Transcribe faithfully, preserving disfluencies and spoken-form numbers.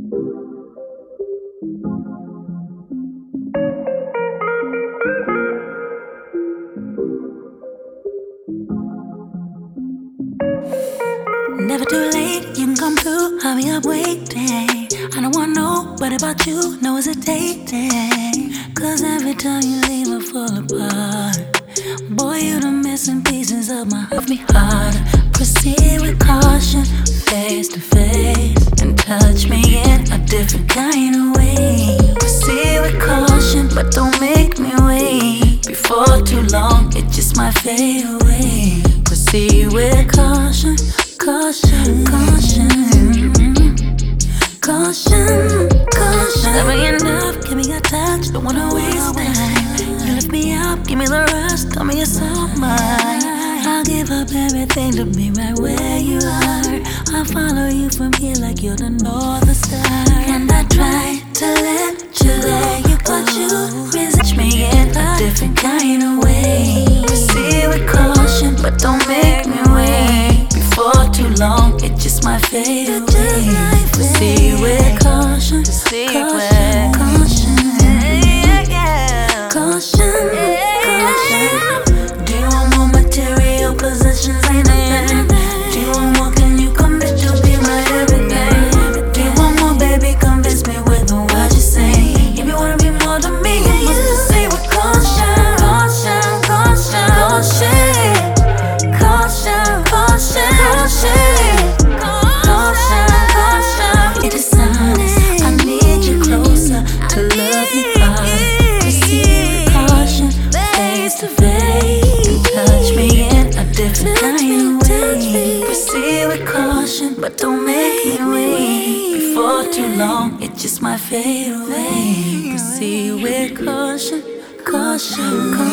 Never too late, you can come through, I'll be up waiting. I don't want nobody about you, no hesitating. Cause every time you leave I fall apart. Boy, you the missing pieces of my heart. Me hard, proceed with caution, face to face, and touch me in a different kind of way. Proceed with caution, but don't make me wait. Before too long, it just might fade away. Proceed with caution, caution, caution, caution, caution. Never enough, give me a touch, don't wanna waste time. You lift me up, give me the rest, tell me it's all mine. I'll give up everything to be right where you are. I'll follow you from here like you're the North Star. And I try to let you let you go, but you resist me in a different kind of way. Proceed with caution, but don't make me wait. Before too long, it just might fade away. Proceed with caution, caution, caution, caution, caution. Do you want more material possessions? Ain't nothing. Do you want more? Can you commit to be my everything? Do you want more, baby? Convince me with what you say. If you wanna be more than me, you must proceed with caution, caution, caution, caution, caution, caution, caution, caution, caution. It is honest, I need you closer to love you hard. Proceed with caution, face to face, and touch me in a different kind of way. Proceed with caution, but don't make me wait. Before too long, it just might fade away. Proceed with caution, caution, caution.